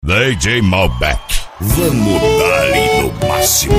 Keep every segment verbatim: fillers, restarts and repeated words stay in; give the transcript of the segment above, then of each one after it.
D J Malbec, vamos dar-lhe no máximo.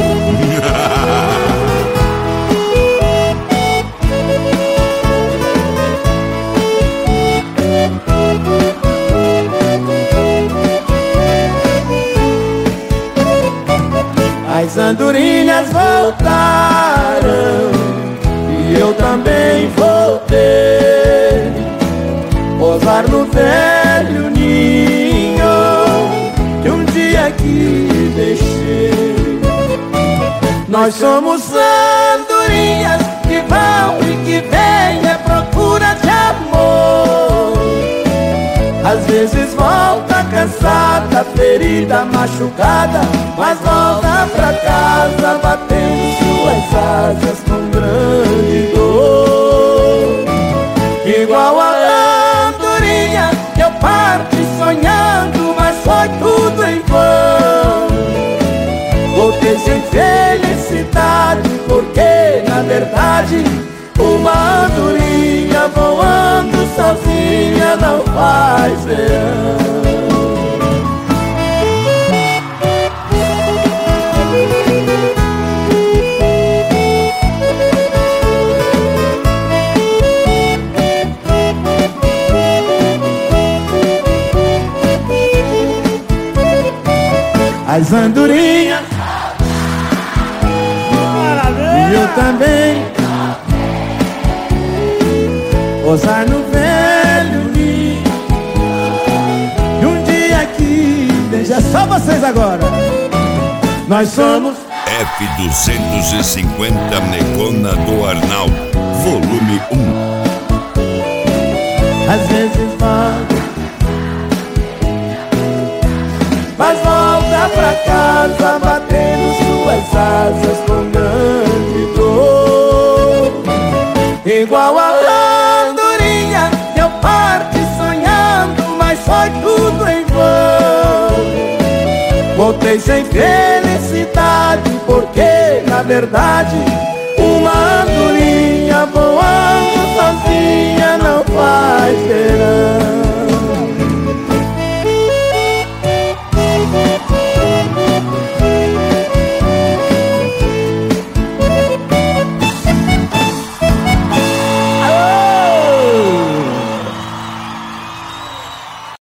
As andorinhas voltaram e eu também voltei, pousar no velho ninho que um dia aqui deixei. Nós somos andorinhas que vão e que vêm à procura de amor. Às vezes volta cansada, ferida, machucada, mas volta pra casa batendo suas asas com grande dor. Igual a andorinha que eu parti sonhando, mas foi tudo em vão. Voltei sem felicidade, porque na verdade uma andorinha voando sozinha não faz verão. As andorinhas e eu também pousar no velho ninho e um dia aqui deixa só vocês agora. Nós somos F duzentos e cinquenta Necona do Arnaldo, volume um. Às vezes volta, mas volta pra casa batendo suas asas com grande dor. Igual a andorinha que eu parti sonhando, mas foi tudo em vão. Voltei sem felicidade, porque na verdade